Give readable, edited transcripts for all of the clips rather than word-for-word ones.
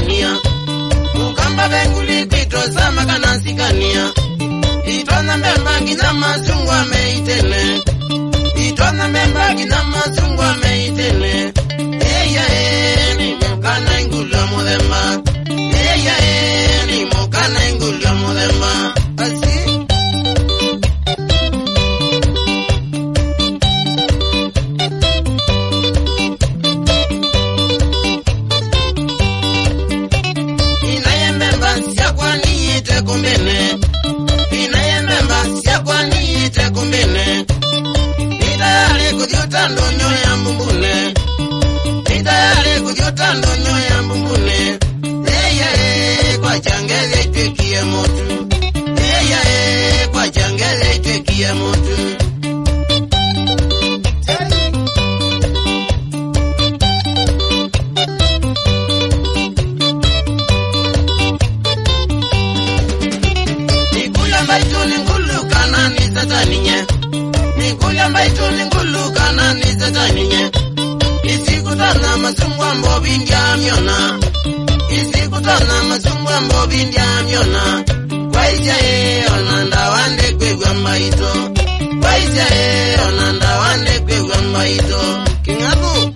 sikania ukamba benguli kwito sama kana sikania itwana memba gina mazungwa meitene itwana memba gina mazungwa meitene ni mokana ingulwa modemba ni mokana ingulwa modemba asi kumbene inayembemba sia kwani ite kumbene nidale kujuta ndonyo ya mbumbune nidale kujuta ndonyo ya mbumbune kwa changele twekie motu kwa changele twekie motu Nikuya mbaituni ngulu kana nizataninye Isikutana masungwa mbobindia miona Isikutana masungwa mbobindia miona Kwaija onanda wande kwegwa mbaito Kwaija onanda wande kwegwa mbaito Kingabu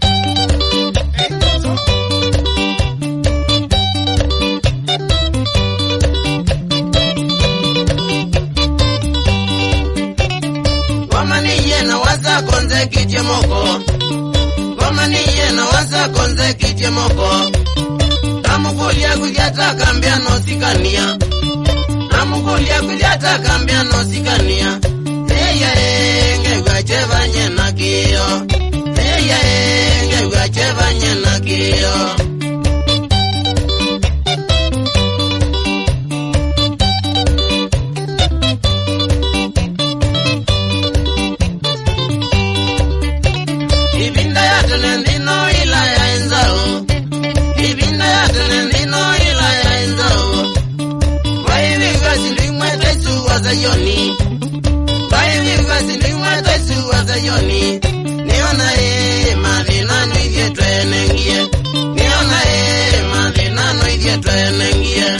konze kitie moko Goma niye na waza konze kitie moko Namukulia kujata kambia no sikania Namukulia kujata kambia no sikania Ngegwa cheva nye na kiyo Ngegwa cheva nye na kiyo Yoni Bayi vasi ndimwe tesu waza yoni Niona madina no idie twenengie Niona madina no idie twenengie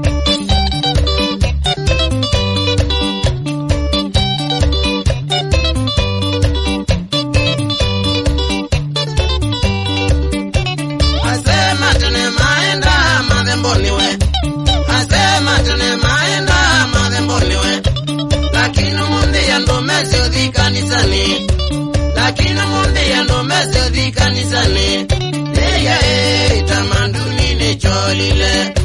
Asema tene maenda mademboniwe Asema tene maenda mademboniwe Lakini mundi ya ndo mese di kanisani Lakini mundi ya ndo mese di kanisani Tamanduni ne cholile